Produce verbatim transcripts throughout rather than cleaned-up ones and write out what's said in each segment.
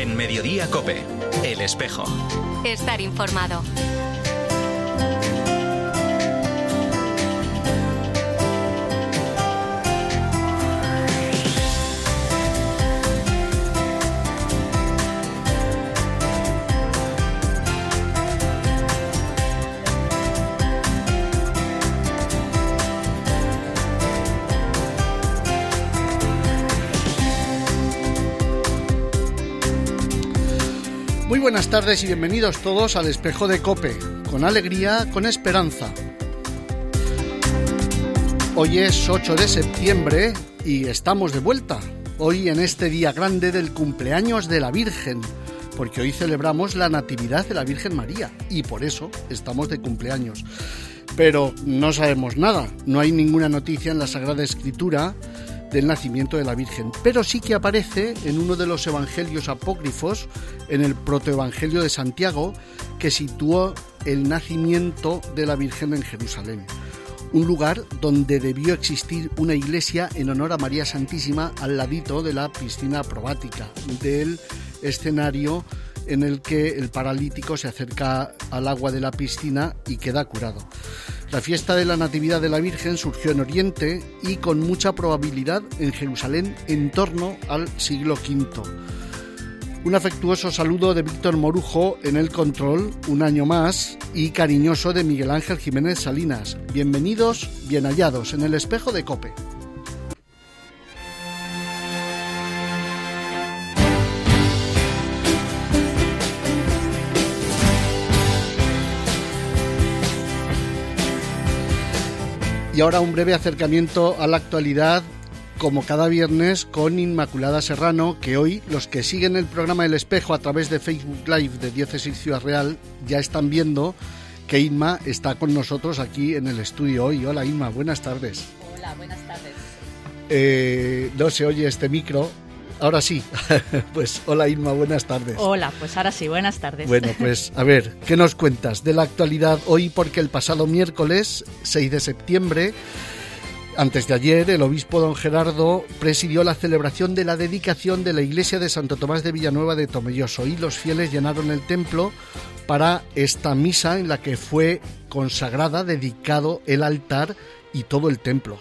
En Mediodía COPE, El Espejo. Estar informado. Muy buenas tardes y bienvenidos todos al Espejo de COPE, con alegría, con esperanza. Hoy es ocho de septiembre y estamos de vuelta, hoy en este día grande del cumpleaños de la Virgen, porque hoy celebramos la Natividad de la Virgen María y por eso estamos de cumpleaños. Pero no sabemos nada, no hay ninguna noticia en la Sagrada Escritura del nacimiento de la Virgen, pero sí que aparece en uno de los evangelios apócrifos, en el protoevangelio de Santiago, que situó el nacimiento de la Virgen en Jerusalén, un lugar donde debió existir una iglesia en honor a María Santísima al ladito de la piscina probática, del escenario en el que el paralítico se acerca al agua de la piscina y queda curado. La fiesta de la Natividad de la Virgen surgió en Oriente y con mucha probabilidad en Jerusalén en torno al siglo quinto. Un afectuoso saludo de Víctor Morujo en el control, un año más, y cariñoso de Miguel Ángel Jiménez Salinas. Bienvenidos, bien hallados en el Espejo de COPE. Y ahora un breve acercamiento a la actualidad, como cada viernes, con Inmaculada Serrano, que hoy los que siguen el programa El Espejo a través de Facebook Live de Diócesis Ciudad Real ya están viendo que Inma está con nosotros aquí en el estudio hoy. Hola Inma, buenas tardes. Hola, buenas tardes. Eh, no se oye este micro. Ahora sí, pues hola Inma, buenas tardes. Hola, pues ahora sí, buenas tardes. Bueno, pues a ver, ¿qué nos cuentas de la actualidad hoy? Porque el pasado miércoles, seis de septiembre, antes de ayer, el obispo don Gerardo presidió la celebración de la dedicación de la iglesia de Santo Tomás de Villanueva de Tomelloso y los fieles llenaron el templo para esta misa en la que fue consagrada, dedicado el altar y todo el templo.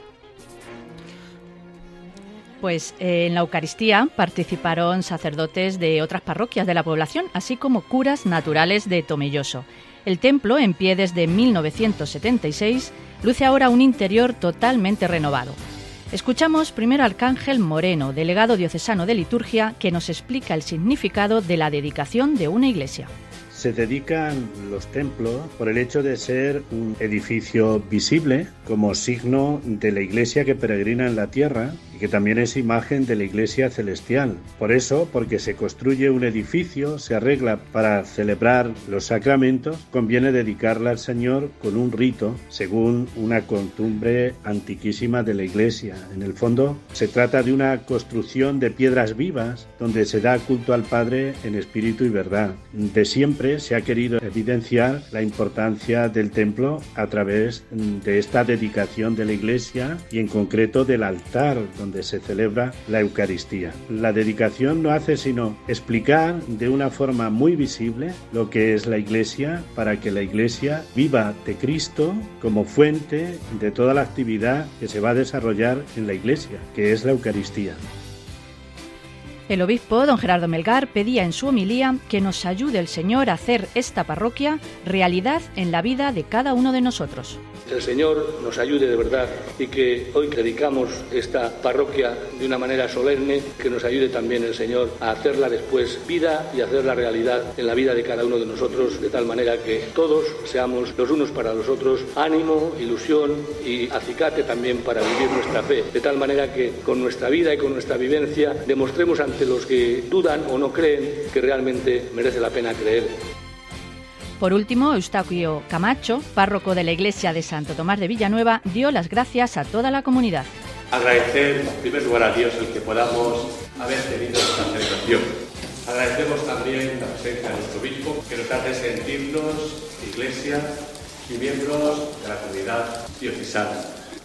Pues eh, en la Eucaristía participaron sacerdotes de otras parroquias de la población, así como curas naturales de Tomelloso. El templo, en pie desde mil novecientos setenta y seis, luce ahora un interior totalmente renovado. Escuchamos primero al Arcángel Moreno, delegado diocesano de liturgia, que nos explica el significado de la dedicación de una iglesia. Se dedican los templos por el hecho de ser un edificio visible como signo de la iglesia que peregrina en la tierra y que también es imagen de la iglesia celestial. Por eso, porque se construye un edificio, se arregla para celebrar los sacramentos, conviene dedicarla al Señor con un rito según una costumbre antiquísima de la iglesia. En el fondo, se trata de una construcción de piedras vivas donde se da culto al Padre en espíritu y verdad. De siempre se ha querido evidenciar la importancia del templo a través de esta dedicación de la iglesia y en concreto del altar donde se celebra la Eucaristía. La dedicación no hace sino explicar de una forma muy visible lo que es la iglesia para que la iglesia viva de Cristo como fuente de toda la actividad que se va a desarrollar en la iglesia, que es la Eucaristía. El obispo, don Gerardo Melgar, pedía en su homilía que nos ayude el Señor a hacer esta parroquia realidad en la vida de cada uno de nosotros. El Señor nos ayude de verdad y que hoy dedicamos esta parroquia de una manera solemne, que nos ayude también el Señor a hacerla después vida y hacerla realidad en la vida de cada uno de nosotros, de tal manera que todos seamos los unos para los otros ánimo, ilusión y acicate también para vivir nuestra fe, de tal manera que con nuestra vida y con nuestra vivencia demostremos ante los que dudan o no creen que realmente merece la pena creer. Por último, Eustaquio Camacho, párroco de la iglesia de Santo Tomás de Villanueva, dio las gracias a toda la comunidad. Agradecer en primer lugar a Dios el que podamos haber tenido esta celebración. Agradecemos también la presencia de nuestro obispo, que nos hace sentirnos iglesia y miembros de la comunidad diocesana.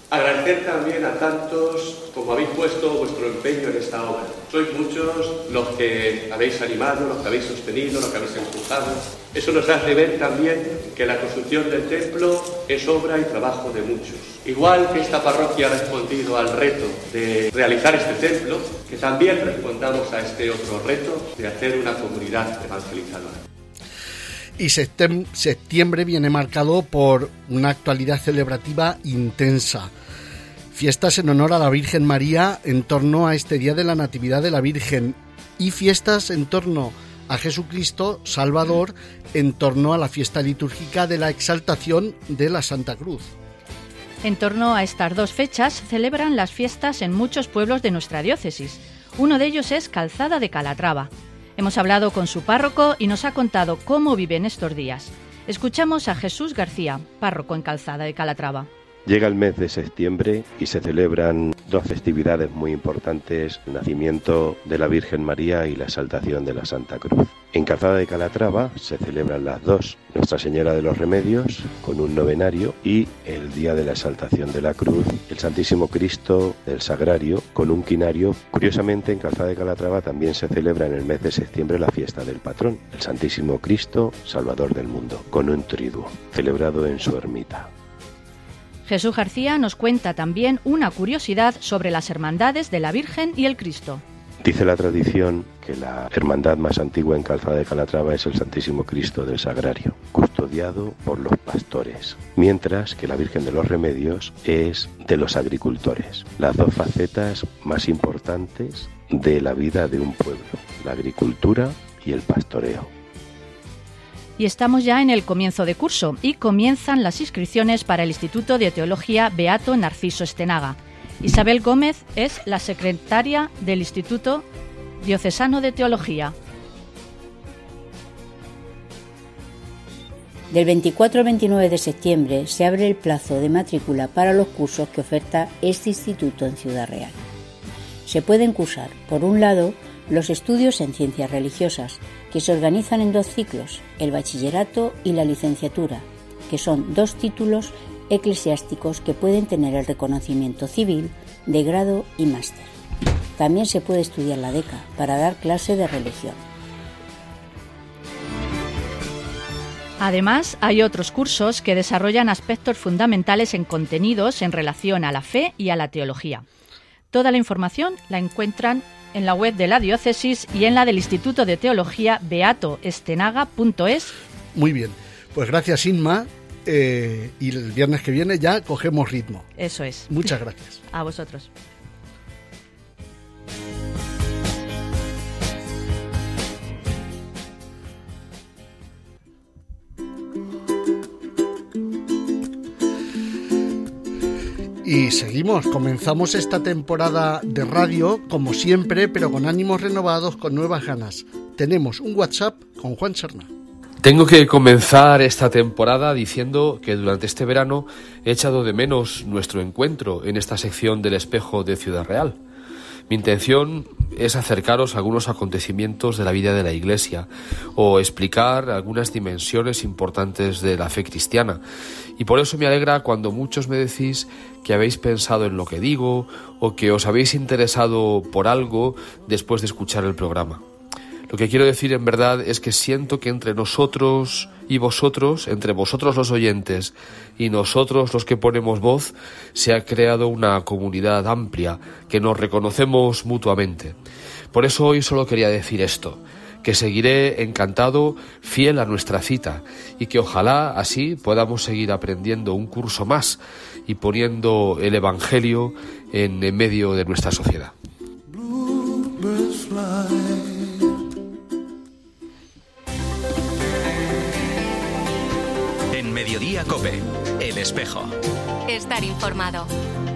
Agradecer también a tantos como habéis puesto vuestro empeño en esta obra. Sois muchos los que habéis animado, los que habéis sostenido, los que habéis empujado. Eso nos hace ver también que la construcción del templo es obra y trabajo de muchos. Igual que esta parroquia ha respondido al reto de realizar este templo, que también respondamos a este otro reto de hacer una comunidad evangelizadora. Y septiembre viene marcado por una actualidad celebrativa intensa. Fiestas en honor a la Virgen María en torno a este día de la Natividad de la Virgen y fiestas en torno a Jesucristo Salvador en torno a la fiesta litúrgica de la Exaltación de la Santa Cruz. En torno a estas dos fechas celebran las fiestas en muchos pueblos de nuestra diócesis. Uno de ellos es Calzada de Calatrava. Hemos hablado con su párroco y nos ha contado cómo viven estos días. Escuchamos a Jesús García, párroco en Calzada de Calatrava. Llega el mes de septiembre y se celebran dos festividades muy importantes, el nacimiento de la Virgen María y la exaltación de la Santa Cruz. En Calzada de Calatrava se celebran las dos, Nuestra Señora de los Remedios con un novenario y el día de la exaltación de la Cruz, el Santísimo Cristo del Sagrario con un quinario. Curiosamente, en Calzada de Calatrava también se celebra en el mes de septiembre la fiesta del patrón, el Santísimo Cristo Salvador del mundo, con un triduo, celebrado en su ermita. Jesús García nos cuenta también una curiosidad sobre las hermandades de la Virgen y el Cristo. Dice la tradición que la hermandad más antigua en Calzada de Calatrava es el Santísimo Cristo del Sagrario, custodiado por los pastores, mientras que la Virgen de los Remedios es de los agricultores. Las dos facetas más importantes de la vida de un pueblo, la agricultura y el pastoreo. Y estamos ya en el comienzo de curso y comienzan las inscripciones para el Instituto de Teología Beato Narciso Estenaga. Isabel Gómez es la secretaria del Instituto Diocesano de Teología. Del veinticuatro al veintinueve de septiembre se abre el plazo de matrícula para los cursos que oferta este instituto en Ciudad Real. Se pueden cursar, por un lado, los estudios en ciencias religiosas, que se organizan en dos ciclos, el bachillerato y la licenciatura, que son dos títulos eclesiásticos que pueden tener el reconocimiento civil de grado y máster. También se puede estudiar la DECA para dar clase de religión. Además, hay otros cursos que desarrollan aspectos fundamentales en contenidos en relación a la fe y a la teología. Toda la información la encuentran en la web de la diócesis y en la del Instituto de Teología beato estenaga punto es. Muy bien, pues gracias Inma, eh, y el viernes que viene ya cogemos ritmo. Eso es. Muchas gracias. A vosotros. Y seguimos, comenzamos esta temporada de radio, como siempre, pero con ánimos renovados, con nuevas ganas. Tenemos un WhatsApp con Juan Serna. Tengo que comenzar esta temporada diciendo que durante este verano he echado de menos nuestro encuentro en esta sección del Espejo de Ciudad Real. Mi intención es acercaros a algunos acontecimientos de la vida de la Iglesia o explicar algunas dimensiones importantes de la fe cristiana. Y por eso me alegra cuando muchos me decís que habéis pensado en lo que digo o que os habéis interesado por algo después de escuchar el programa. Lo que quiero decir en verdad es que siento que entre nosotros y vosotros, entre vosotros los oyentes y nosotros los que ponemos voz, se ha creado una comunidad amplia que nos reconocemos mutuamente. Por eso hoy solo quería decir esto, que seguiré encantado, fiel a nuestra cita y que ojalá así podamos seguir aprendiendo un curso más y poniendo el Evangelio en, en medio de nuestra sociedad. En Mediodía COPE, El Espejo. Estar informado.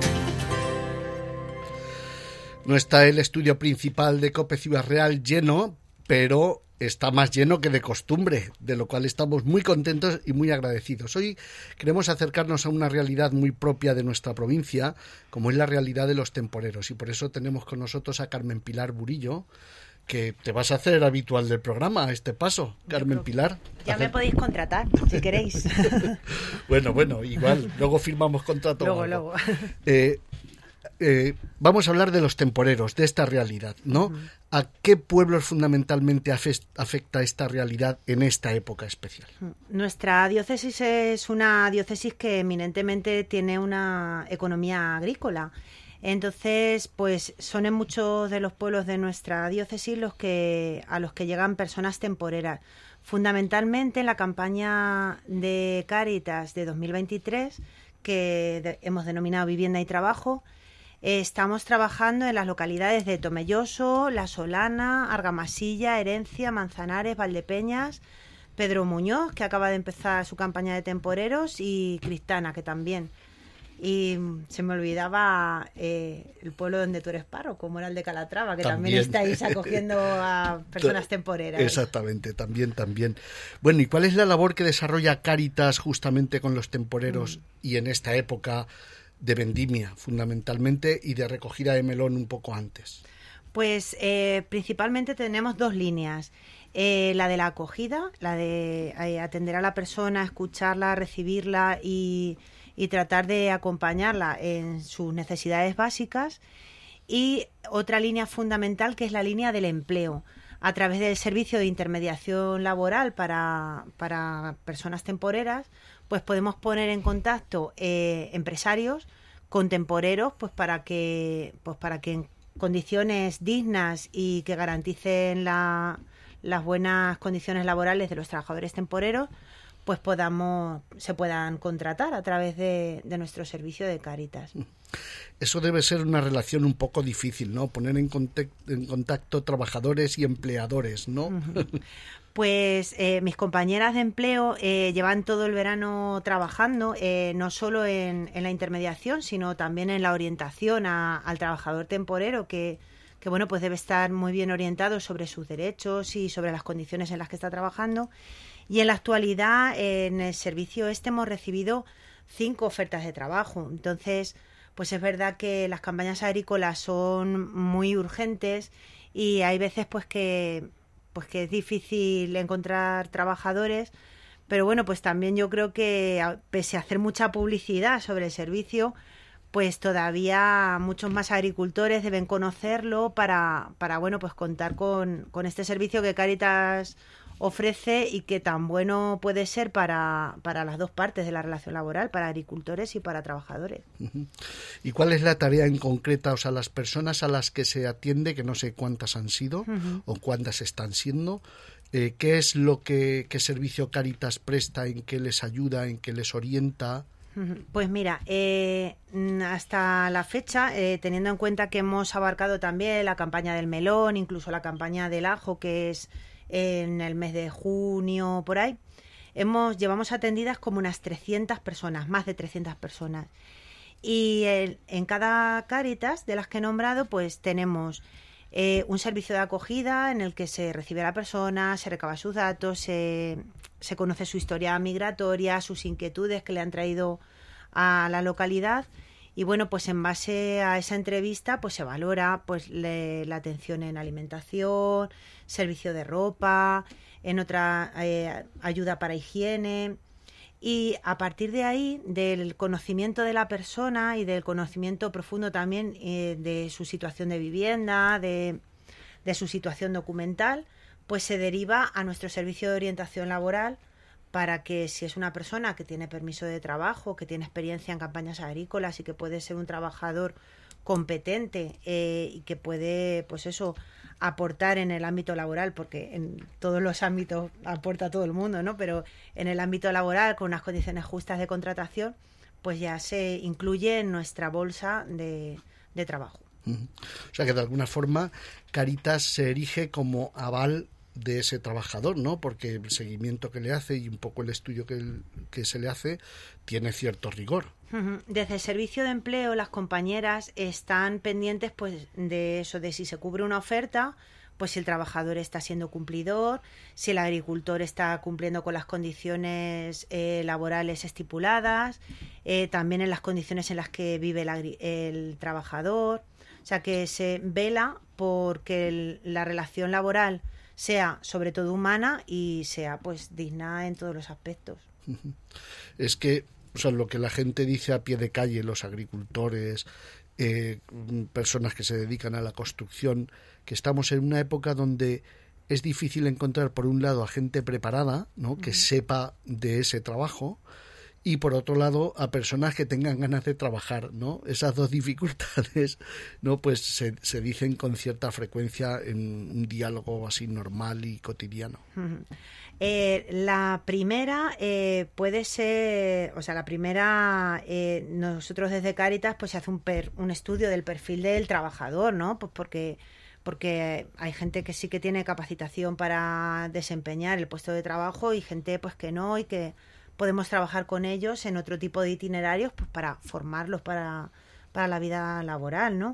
No está el estudio principal de COPE Ciudad Real lleno, pero está más lleno que de costumbre, de lo cual estamos muy contentos y muy agradecidos. Hoy queremos acercarnos a una realidad muy propia de nuestra provincia, como es la realidad de los temporeros, y por eso tenemos con nosotros a Carmen Pilar Burillo, que te vas a hacer habitual del programa a este paso, Carmen Pilar. Ya me podéis contratar, si queréis. Bueno, bueno, igual, luego firmamos contrato. Luego, luego. Eh, eh, vamos a hablar de los temporeros, de esta realidad, ¿no? Uh-huh. ¿A qué pueblos fundamentalmente afecta esta realidad en esta época especial? Nuestra diócesis es una diócesis que eminentemente tiene una economía agrícola. Entonces, pues son en muchos de los pueblos de nuestra diócesis los que a los que llegan personas temporeras. Fundamentalmente en la campaña de Cáritas de dos mil veintitrés, que de, hemos denominado Vivienda y Trabajo, eh, estamos trabajando en las localidades de Tomelloso, La Solana, Argamasilla, Herencia, Manzanares, Valdepeñas, Pedro Muñoz, que acaba de empezar su campaña de temporeros, y Cristana, que también. Y se me olvidaba eh, el pueblo donde tú eres párroco, como era el de Calatrava, que también, también estáis acogiendo a personas temporeras. Exactamente, también, también. Bueno, ¿y cuál es la labor que desarrolla Cáritas justamente con los temporeros mm. y en esta época de vendimia, fundamentalmente, y de recogida de melón un poco antes? Pues eh, principalmente tenemos dos líneas. Eh, la de la acogida, la de eh, atender a la persona, escucharla, recibirla y... y tratar de acompañarla en sus necesidades básicas, y otra línea fundamental que es la línea del empleo, a través del servicio de intermediación laboral para, para personas temporeras, pues podemos poner en contacto eh, empresarios con temporeros, pues para que, pues para que en condiciones dignas y que garanticen la, las buenas condiciones laborales de los trabajadores temporeros, pues podamos se puedan contratar a través de, de nuestro servicio de Cáritas. Eso debe ser una relación un poco difícil, ¿no? Poner en contacto, en contacto trabajadores y empleadores, ¿no? Uh-huh. Pues eh, mis compañeras de empleo eh, llevan todo el verano trabajando, eh, no solo en, en la intermediación, sino también en la orientación a, al trabajador temporero, que, que bueno, pues debe estar muy bien orientado sobre sus derechos y sobre las condiciones en las que está trabajando. Y en la actualidad, en el servicio este hemos recibido cinco ofertas de trabajo. Entonces, pues es verdad que las campañas agrícolas son muy urgentes y hay veces pues que, pues que es difícil encontrar trabajadores. Pero bueno, pues también yo creo que pese a hacer mucha publicidad sobre el servicio, pues todavía muchos más agricultores deben conocerlo para, para bueno, pues contar con, con este servicio que Cáritas ofrece y que tan bueno puede ser para, para las dos partes de la relación laboral, para agricultores y para trabajadores. ¿Y cuál es la tarea en concreta? O sea, las personas a las que se atiende, que no sé cuántas han sido uh-huh. o cuántas están siendo, eh, ¿qué es lo que qué servicio Cáritas presta, en qué les ayuda, en qué les orienta? Pues mira, eh, hasta la fecha, eh, teniendo en cuenta que hemos abarcado también la campaña del melón, incluso la campaña del ajo, que es en el mes de junio, por ahí, hemos llevamos atendidas como unas trescientas personas, más de trescientas personas. Y el, en cada Cáritas de las que he nombrado, pues tenemos eh, un servicio de acogida en el que se recibe a la persona, se recaba sus datos, se, se conoce su historia migratoria, sus inquietudes que le han traído a la localidad. Y bueno, pues en base a esa entrevista pues se valora pues le, la atención en alimentación, servicio de ropa, en otra eh, ayuda para higiene. Y a partir de ahí, del conocimiento de la persona y del conocimiento profundo también eh, de su situación de vivienda, de, de su situación documental, pues se deriva a nuestro servicio de orientación laboral, para que si es una persona que tiene permiso de trabajo, que tiene experiencia en campañas agrícolas y que puede ser un trabajador competente eh, y que puede, pues eso, aportar en el ámbito laboral, porque en todos los ámbitos aporta todo el mundo, ¿no? Pero en el ámbito laboral, con unas condiciones justas de contratación, pues ya se incluye en nuestra bolsa de, de trabajo. O sea que de alguna forma Cáritas se erige como aval de ese trabajador, ¿no? Porque el seguimiento que le hace y un poco el estudio que, el, que se le hace tiene cierto rigor. Desde el servicio de empleo, las compañeras están pendientes pues de eso, de si se cubre una oferta, pues si el trabajador está siendo cumplidor, si el agricultor está cumpliendo con las condiciones eh, laborales estipuladas, eh, también en las condiciones en las que vive el, agri- el trabajador. O sea, que se vela porque el, la relación laboral sea sobre todo humana y sea pues digna en todos los aspectos. Es que, o sea, lo que la gente dice a pie de calle, los agricultores, eh, personas que se dedican a la construcción, que estamos en una época donde es difícil encontrar, por un lado, a gente preparada, ¿no?, que uh-huh. sepa de ese trabajo, y por otro lado, a personas que tengan ganas de trabajar, ¿no? Esas dos dificultades, ¿no?, pues se, se dicen con cierta frecuencia en un diálogo así normal y cotidiano. Uh-huh. Eh, la primera eh, puede ser, o sea, la primera, eh, nosotros desde Cáritas pues se hace un, per, un estudio del perfil del trabajador, ¿no? Pues porque porque hay gente que sí que tiene capacitación para desempeñar el puesto de trabajo y gente pues que no, y que podemos trabajar con ellos en otro tipo de itinerarios pues para formarlos para, para la vida laboral, ¿no?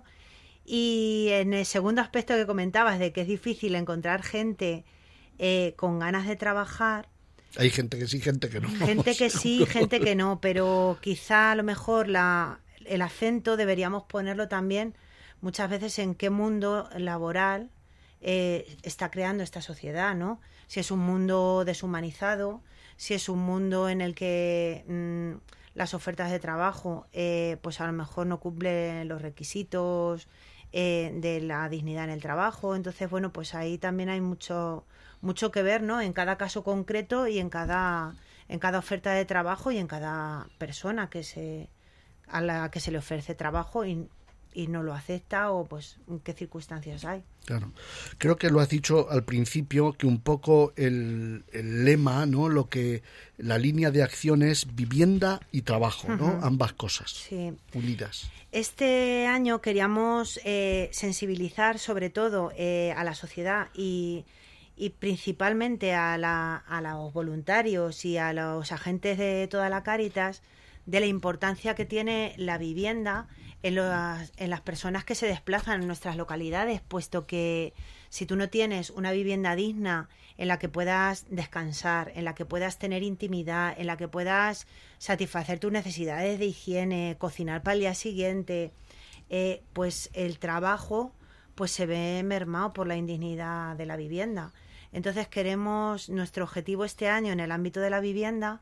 Y en el segundo aspecto que comentabas de que es difícil encontrar gente eh, con ganas de trabajar. Hay gente que sí, gente que no. Gente que sí, gente que no, pero quizá a lo mejor la, el acento deberíamos ponerlo también muchas veces en qué mundo laboral eh, está creando esta sociedad, ¿no? Si es un mundo deshumanizado, si es un mundo en el que mmm, las ofertas de trabajo eh, pues a lo mejor no cumplen los requisitos eh, de la dignidad en el trabajo. Entonces, bueno, pues ahí también hay mucho mucho que ver, ¿no? En cada caso concreto y en cada en cada oferta de trabajo y en cada persona que se a la que se le ofrece trabajo y y no lo acepta, o pues en qué circunstancias hay. Claro. Creo que lo has dicho al principio, que un poco el, el lema, ¿no?, lo que la línea de acción es vivienda y trabajo, ¿no? Uh-huh. Ambas cosas sí. unidas. Este año queríamos eh, sensibilizar sobre todo eh, a la sociedad y, y principalmente a, la, a los voluntarios y a los agentes de toda la Cáritas de la importancia que tiene la vivienda en, los, en las personas que se desplazan en nuestras localidades, puesto que si tú no tienes una vivienda digna en la que puedas descansar, en la que puedas tener intimidad, en la que puedas satisfacer tus necesidades de higiene, cocinar para el día siguiente, eh, pues el trabajo pues se ve mermado por la indignidad de la vivienda. Entonces queremos, nuestro objetivo este año en el ámbito de la vivienda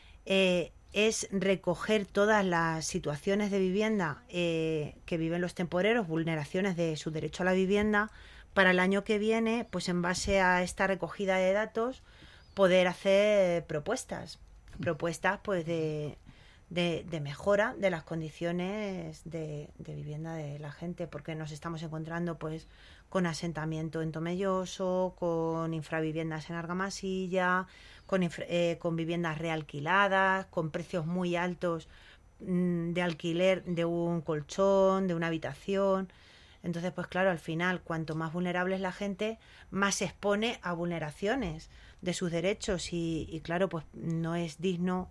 eh, es recoger todas las situaciones de vivienda eh, que viven los temporeros, vulneraciones de su derecho a la vivienda, para el año que viene, pues en base a esta recogida de datos, poder hacer propuestas, propuestas pues de, de, de mejora de las condiciones de, de vivienda de la gente, porque nos estamos encontrando pues con asentamiento en Tomelloso, con infraviviendas en Argamasilla, con, eh, con viviendas realquiladas, con precios muy altos mmm, de alquiler de un colchón, de una habitación. Entonces, pues claro, al final, cuanto más vulnerable es la gente, más se expone a vulneraciones de sus derechos y, y claro, pues no es digno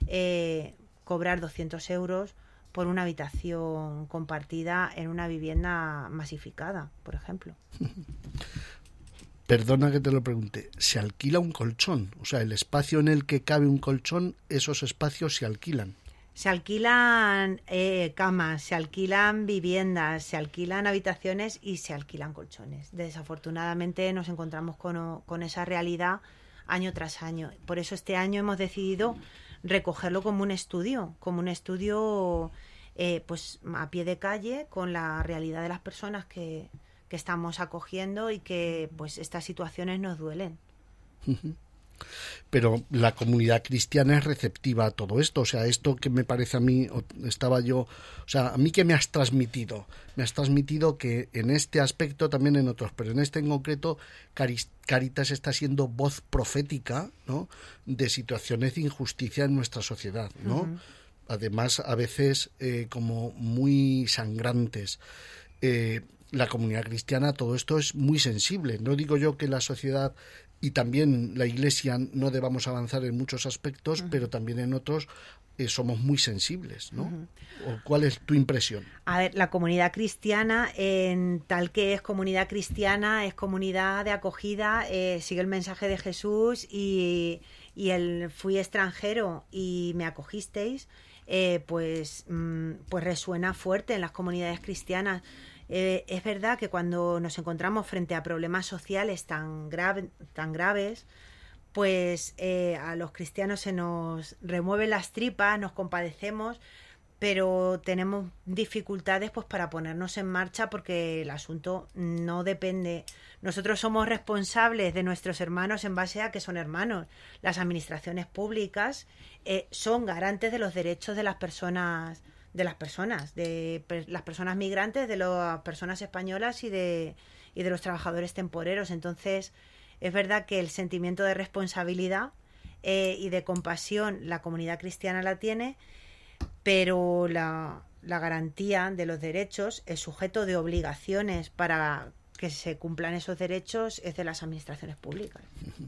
eh, cobrar doscientos euros por una habitación compartida en una vivienda masificada, por ejemplo. Perdona que te lo pregunte, ¿se alquila un colchón? O sea, el espacio en el que cabe un colchón, esos espacios se alquilan. Se alquilan eh, camas, se alquilan viviendas, se alquilan habitaciones y se alquilan colchones. Desafortunadamente nos encontramos con, con esa realidad año tras año. Por eso este año hemos decidido recogerlo como un estudio, como un estudio eh, pues a pie de calle, con la realidad de las personas que, que estamos acogiendo y que pues estas situaciones nos duelen. Pero la comunidad cristiana es receptiva a todo esto, o sea, esto que me parece a mí, estaba yo, o sea, a mí que me has transmitido, me has transmitido que en este aspecto, también en otros, pero en este en concreto, Cáritas está siendo voz profética, ¿no?, de situaciones de injusticia en nuestra sociedad, ¿no? Uh-huh. Además, a veces eh, como muy sangrantes. Eh, la comunidad cristiana, todo esto es muy sensible. No digo yo que la sociedad y también la Iglesia no debamos avanzar en muchos aspectos, uh-huh. pero también en otros eh, somos muy sensibles, ¿no? Uh-huh. ¿Cuál es tu impresión? A ver, la comunidad cristiana, en tal que es comunidad cristiana, es comunidad de acogida, eh, sigue el mensaje de Jesús y, y el fui extranjero y me acogisteis, eh, pues, mm, pues resuena fuerte en las comunidades cristianas. Eh, es verdad que cuando nos encontramos frente a problemas sociales tan, grave, tan graves, pues eh, a los cristianos se nos remueven las tripas, nos compadecemos, pero tenemos dificultades pues para ponernos en marcha porque el asunto no depende. Nosotros somos responsables de nuestros hermanos en base a que son hermanos. Las administraciones públicas eh, son garantes de los derechos de las personas, de las personas, de per, las personas migrantes, de las personas españolas y de y de los trabajadores temporeros. Entonces, es verdad que el sentimiento de responsabilidad eh, y de compasión la comunidad cristiana la tiene, pero la, la garantía de los derechos, el sujeto de obligaciones para que se cumplan esos derechos es de las administraciones públicas.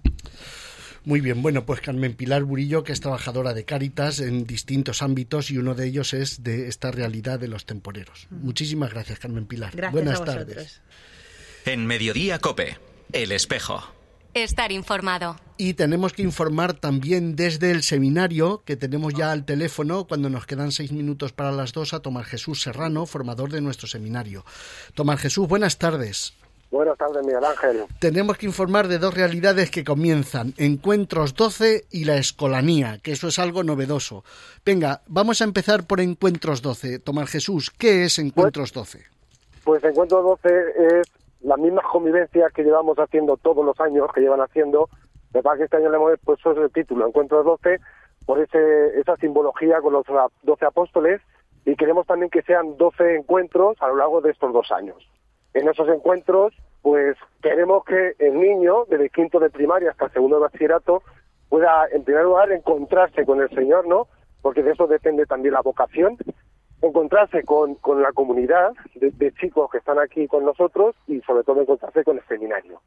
Muy bien, bueno, pues Carmen Pilar Burillo, que es trabajadora de Cáritas en distintos ámbitos y uno de ellos es de esta realidad de los temporeros. Uh-huh. Muchísimas gracias, Carmen Pilar. Gracias. Buenas a vosotros. tardes. En Mediodía COPE, El Espejo. Estar informado. Y tenemos que informar también desde el seminario, que tenemos ya al teléfono, cuando nos quedan seis minutos para las dos, a Tomás Jesús Serrano, formador de nuestro seminario. Tomás Jesús, buenas tardes. Buenas tardes, Miguel Ángel. Tenemos que informar de dos realidades que comienzan, Encuentros doce y la Escolanía, que eso es algo novedoso. Venga, vamos a empezar por Encuentros doce. Tomás Jesús, ¿qué es Encuentros doce? Pues, pues Encuentros doce es la misma convivencia que llevamos haciendo todos los años, que llevan haciendo. Me parece que este año le hemos puesto el título, Encuentros doce, por ese esa simbología con los doce apóstoles, y queremos también que sean doce encuentros a lo largo de estos dos años. En esos encuentros, pues queremos que el niño, desde quinto de primaria hasta segundo de bachillerato, pueda, en primer lugar, encontrarse con el Señor, ¿no? Porque de eso depende también la vocación, encontrarse con, con la comunidad de, de chicos que están aquí con nosotros y, sobre todo, encontrarse con el seminario.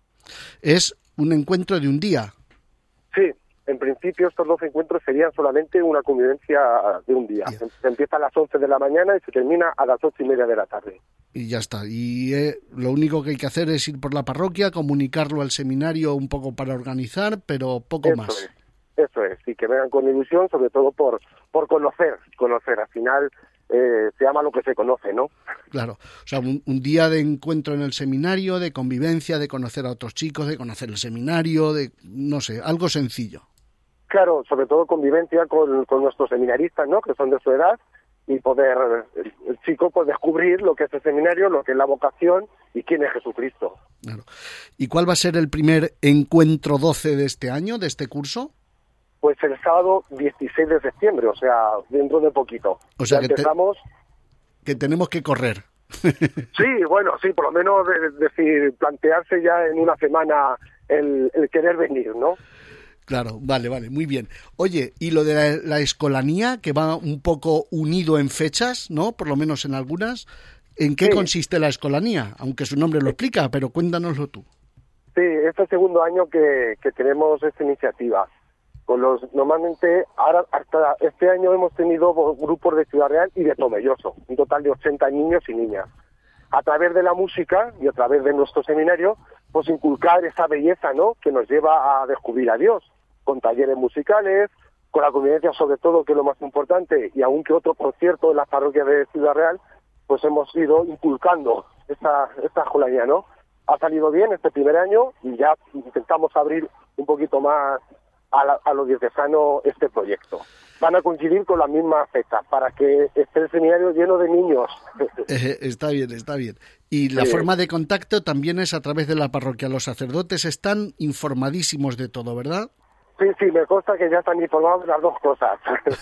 Es un encuentro de un día. Sí, en principio estos dos encuentros serían solamente una convivencia de un día. Bien. Se empieza a las once de la mañana y se termina a las ocho y media de la tarde. Y ya está. Y eh, lo único que hay que hacer es ir por la parroquia, comunicarlo al seminario un poco para organizar, pero poco eso más. Es, eso es, y que vengan con ilusión, sobre todo por, por conocer, conocer. Al final eh, se llama lo que se conoce, ¿no? Claro, o sea, un, un día de encuentro en el seminario, de convivencia, de conocer a otros chicos, de conocer el seminario, de, no sé, algo sencillo. Claro, sobre todo convivencia con, con nuestros seminaristas, ¿no?, que son de su edad, y poder el, el chico pues descubrir lo que es el seminario, lo que es la vocación y quién es Jesucristo. Claro. ¿Y cuál va a ser el primer encuentro doce de este año, de este curso? Pues el sábado dieciséis de septiembre, o sea, dentro de poquito. O sea, ya que, empezamos... te, que tenemos que correr. Sí, bueno, sí, por lo menos es decir, plantearse ya en una semana el, el querer venir, ¿no? Claro, vale, vale, muy bien. Oye, y lo de la, la escolanía, que va un poco unido en fechas, ¿no? Por lo menos en algunas. ¿En qué sí. consiste la escolanía? Aunque su nombre lo explica, pero cuéntanoslo tú. Sí, este es el segundo año que, que tenemos esta iniciativa. Con los Normalmente, ahora hasta este año hemos tenido grupos de Ciudad Real y de Tomelloso, un total de ochenta niños y niñas. A través de la música y a través de nuestro seminario, pues inculcar esa belleza, ¿no?, que nos lleva a descubrir a Dios, con talleres musicales, con la convivencia sobre todo, que es lo más importante, y aún que otro concierto en las parroquias de Ciudad Real, pues hemos ido inculcando esta, esta escolanía, ¿no? Ha salido bien este primer año y ya intentamos abrir un poquito más a, la, a los diocesanos este proyecto. Van a coincidir con la misma fecha, para que esté el seminario lleno de niños. Eh, está bien, está bien. Y la sí. forma de contacto también es a través de la parroquia. Los sacerdotes están informadísimos de todo, ¿verdad? Sí, sí, me consta que ya están informados de las dos cosas.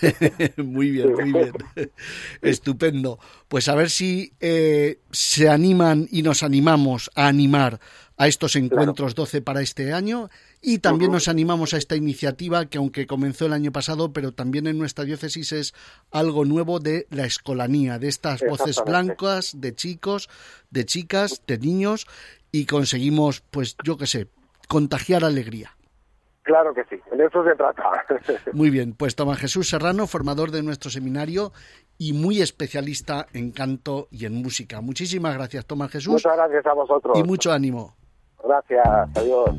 Muy bien, muy bien. Estupendo. Pues a ver si eh, se animan y nos animamos a animar a estos encuentros claro. doce para este año, y también uh-huh. nos animamos a esta iniciativa que, aunque comenzó el año pasado, pero también en nuestra diócesis es algo nuevo, de la escolanía, de estas voces blancas de chicos, de chicas, de niños, y conseguimos, pues yo qué sé, contagiar alegría. Claro que sí, en eso se trata. Muy bien, pues Tomás Jesús Serrano, formador de nuestro seminario y muy especialista en canto y en música. Muchísimas gracias, Tomás Jesús. Muchas gracias a vosotros. Y mucho ánimo. Gracias, adiós.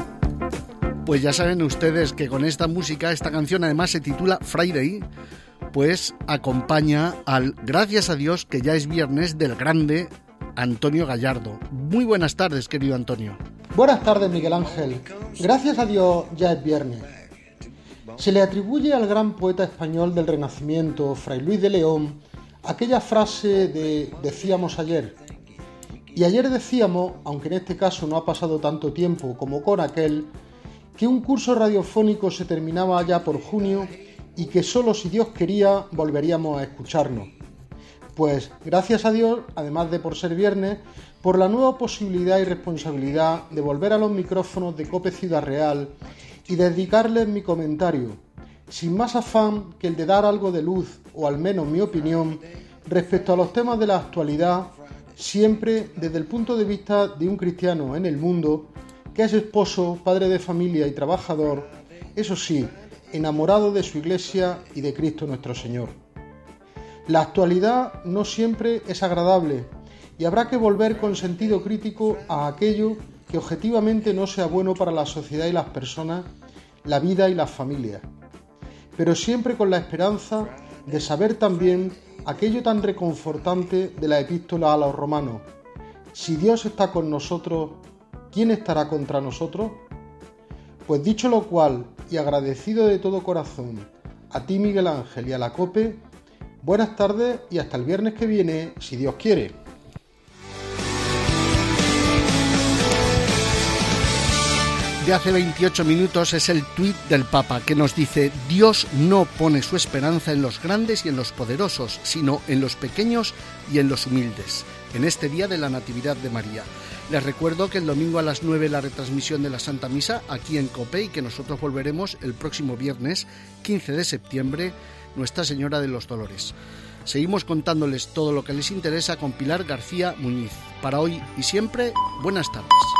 Pues ya saben ustedes que con esta música, esta canción además se titula Friday, pues acompaña al, gracias a Dios, que ya es viernes, del grande Antonio Gallardo. Muy buenas tardes, querido Antonio. Buenas tardes, Miguel Ángel. Gracias a Dios ya es viernes. Se le atribuye al gran poeta español del Renacimiento, Fray Luis de León, aquella frase de decíamos ayer. Y ayer decíamos, aunque en este caso no ha pasado tanto tiempo como con aquel, que un curso radiofónico se terminaba ya por junio y que solo si Dios quería volveríamos a escucharnos. Pues gracias a Dios, además de por ser viernes, por la nueva posibilidad y responsabilidad de volver a los micrófonos de COPE Ciudad Real y dedicarles mi comentario, sin más afán que el de dar algo de luz, o al menos mi opinión, respecto a los temas de la actualidad, siempre desde el punto de vista de un cristiano en el mundo, que es esposo, padre de familia y trabajador, eso sí, enamorado de su Iglesia y de Cristo nuestro Señor. La actualidad no siempre es agradable y habrá que volver con sentido crítico a aquello que objetivamente no sea bueno para la sociedad y las personas, la vida y las familias, pero siempre con la esperanza de saber también aquello tan reconfortante de la epístola a los romanos: si Dios está con nosotros, ¿quién estará contra nosotros? Pues dicho lo cual, y agradecido de todo corazón a ti, Miguel Ángel, y a la COPE, buenas tardes y hasta el viernes que viene, si Dios quiere. De hace veintiocho minutos es el tuit del Papa que nos dice: Dios no pone su esperanza en los grandes y en los poderosos, sino en los pequeños y en los humildes, en este día de la Natividad de María. Les recuerdo que el domingo a las nueve la retransmisión de la Santa Misa aquí en COPE y que nosotros volveremos el próximo viernes quince de septiembre, Nuestra Señora de los Dolores. Seguimos contándoles todo lo que les interesa con Pilar García Muñiz. Para hoy y siempre, buenas tardes.